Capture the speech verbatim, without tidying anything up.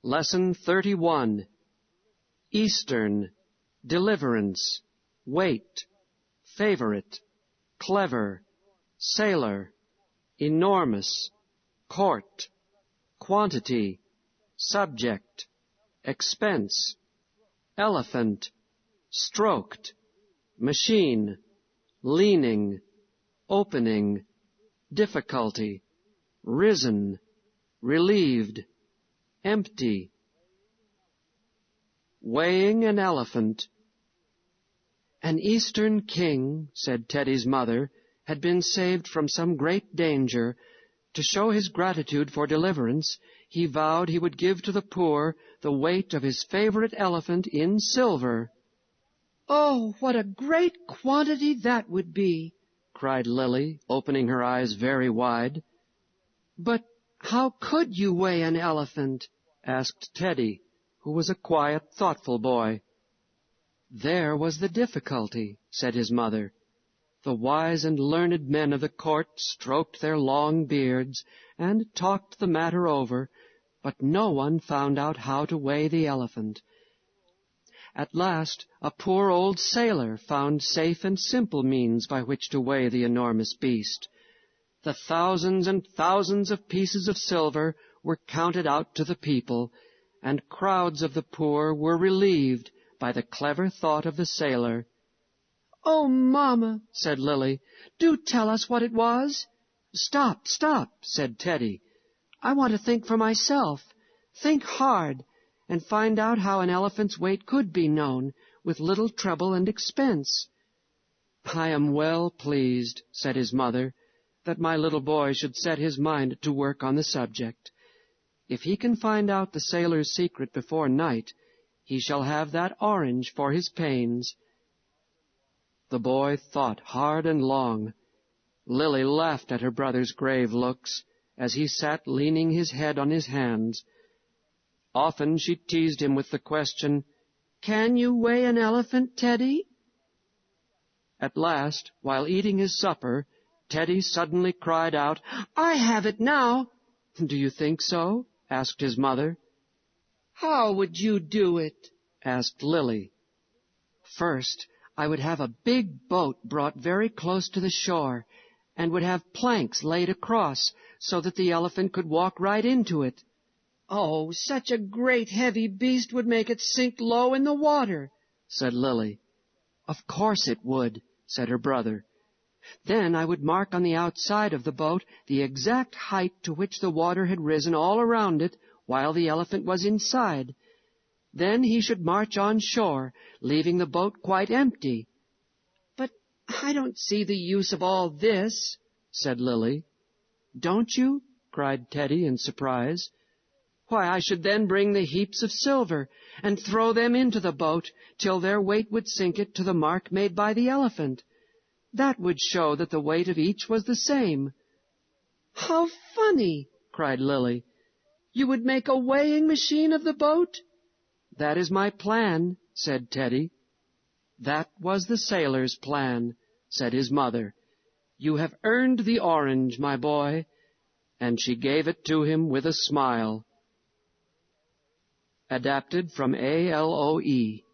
Lesson thirty-one. Eastern, deliverance, weight, favorite, clever, sailor, enormous, court, quantity, subject, expense, elephant, stroked, machine, leaning, opening, difficulty, risen, relieved, empty. Weighing an elephant. An Eastern king, said Teddy's mother, had been saved from some great danger. To show his gratitude for deliverance, he vowed he would give to the poor the weight of his favorite elephant in silver. "Oh, what a great quantity that would be!" cried Lily, opening her eyes very wide. "But how could you weigh an elephant?" asked Teddy, who was a quiet, thoughtful boy. There was the difficulty, said his mother. The wise and learned men of the court stroked their long beards and talked the matter over, but no one found out how to weigh the elephant. At last, a poor old sailor found safe and simple means by which to weigh the enormous beast. The thousands and thousands of pieces of silver were counted out to the people, and crowds of the poor were relieved by the clever thought of the sailor. "Oh, Mamma," said Lily, "do tell us what it was." "Stop, stop," said Teddy. "I want to think for myself. Think hard, and find out how an elephant's weight could be known, with little trouble and expense." "I am well pleased," said his mother, "that my little boy should set his mind to work on the subject. If he can find out the sailor's secret before night, he shall have that orange for his pains." The boy thought hard and long. Lily laughed at her brother's grave looks as he sat leaning his head on his hands. Often she teased him with the question, "Can you weigh an elephant, Teddy?" At last, while eating his supper, Teddy suddenly cried out, "I have it now!" "Do you think so?" asked his mother. "How would you do it?" asked Lily. "First, I would have a big boat brought very close to the shore, and would have planks laid across so that the elephant could walk right into it. Oh, such a great heavy beast would make it sink low in the water," said Lily. "Of course it would," said her brother. "Then I would mark on the outside of the boat the exact height to which the water had risen all around it while the elephant was inside. Then he should march on shore, leaving the boat quite empty." "But I don't see the use of all this," said Lily. "Don't you?" cried Teddy in surprise. "Why, I should then bring the heaps of silver and throw them into the boat till their weight would sink it to the mark made by the elephant. That would show that the weight of each was the same." "How funny!" cried Lily. "You would make a weighing machine of the boat?" "That is my plan," said Teddy. "That was the sailor's plan," said his mother. "You have earned the orange, my boy." And she gave it to him with a smile. Adapted from A L O E